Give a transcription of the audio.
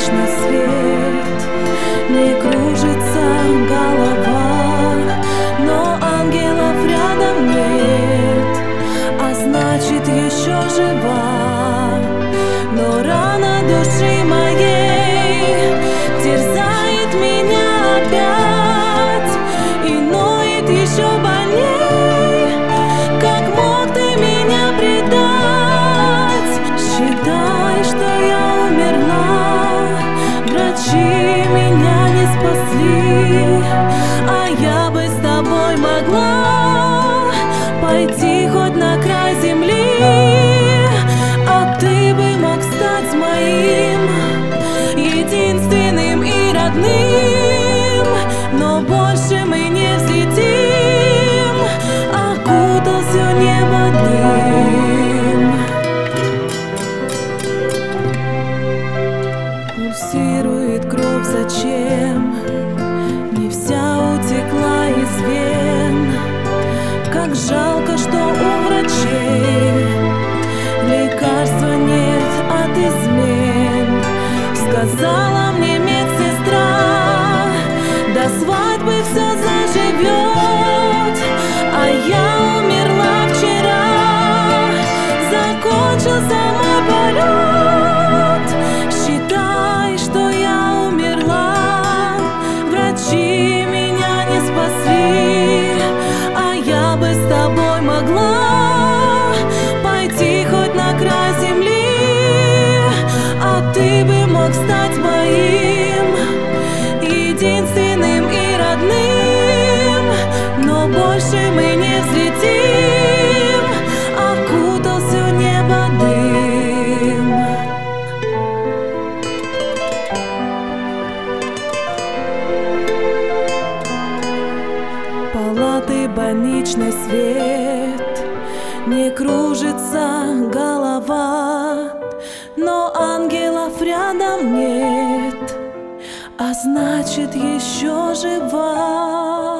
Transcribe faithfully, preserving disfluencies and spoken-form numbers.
больничный свет, не кружится голова, но ангелов рядом нет, а значит еще жива. Но рана души моей терзает меня опять и ноет еще больней. Как мог ты меня предать? Считай, что я умерла, врачи меня не спасли, а я бы с тобой могла пойти хоть на край земли, а ты бы мог стать моим единственным и родным. Но больше мы не взлетим, окутал все небо дым. Пульсирует кровь, зачем? Не вся утекла из вен. Как жалко, что у врачей лекарства нет от измен. Сказала мне медсестра, до свадьбы все заживет, а я умерла вчера, закончился мой полет. Считай, что я умерла, врачи меня не спасли, а я бы с тобой могла пойти хоть на край земли, а ты бы мог стать моим единственным и родным. Но больше мы не взлетим, окутал все небо дым. Палаты, больничный свет, не кружится голова, но ангелов рядом нет, а значит еще жива.